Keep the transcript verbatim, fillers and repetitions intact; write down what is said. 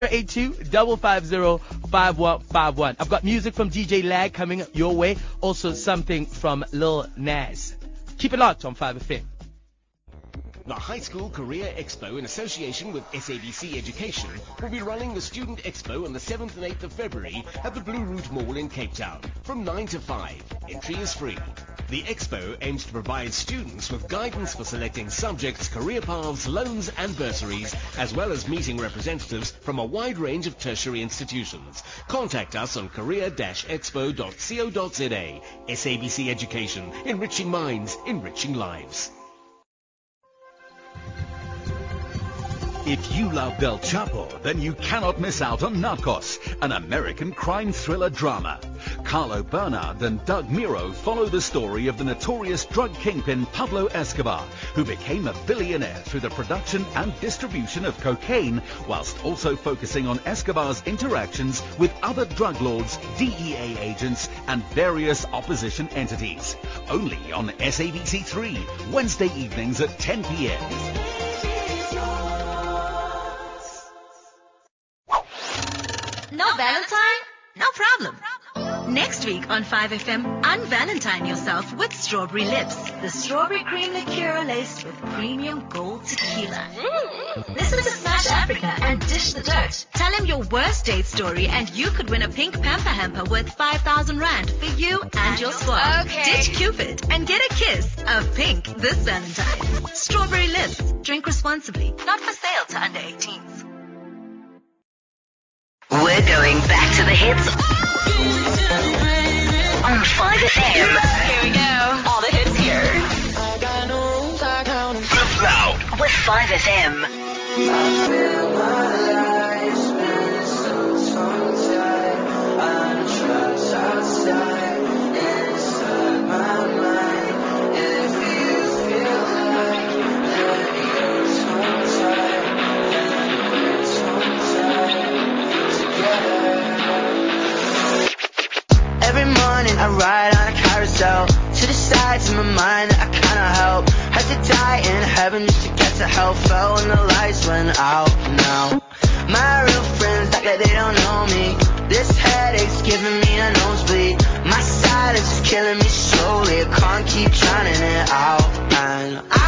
eight two, five five zero, five one five one. I've got music from D J Lag coming your way. Also something from Lil Nas. Keep it locked on five F M. The High School Career Expo, in association with S A B C Education, will be running the Student Expo on the seventh and eighth of February at the Blue Route Mall in Cape Town from nine to five. Entry is free. The Expo aims to provide students with guidance for selecting subjects, career paths, loans and bursaries, as well as meeting representatives from a wide range of tertiary institutions. Contact us on career dash expo dot co dot za. S A B C Education, enriching minds, enriching lives. If you love Del Chapo, then you cannot miss out on Narcos, an American crime thriller drama. Carlo Bernard and Doug Miro follow the story of the notorious drug kingpin Pablo Escobar, who became a billionaire through the production and distribution of cocaine, whilst also focusing on Escobar's interactions with other drug lords, D E A agents, and various opposition entities. Only on S A B C three, Wednesday evenings at ten p.m. No Valentine? No problem. Next week on five F M, unvalentine yourself with Strawberry Lips, the strawberry cream liqueur laced with premium gold tequila. Mm. Listen to Smash Africa and Dish the Dirt. Tell him your worst date story and you could win a pink Pamper hamper worth five thousand rand for you and your squad. Okay. Ditch Cupid and get a kiss of pink this Valentine. Strawberry Lips. Drink responsibly. Not for sale to under eighteens. We're going back to the hits on five F M. Here we go. All the hits here. Live loud with five F M. I feel my life spinning so tongue-tied. I'm trapped outside, inside my mind. If you feel like that you're tongue-tied, then we're tongue-tied together. Every morning I ride on a carousel to the sides of my mind that I cannot help. Had to die in heaven just to get to hell. Fell when the lights went out. Now my real friends act like they don't know me. This headache's giving me a nosebleed. My silence is killing me slowly. I can't keep drowning it out, man. I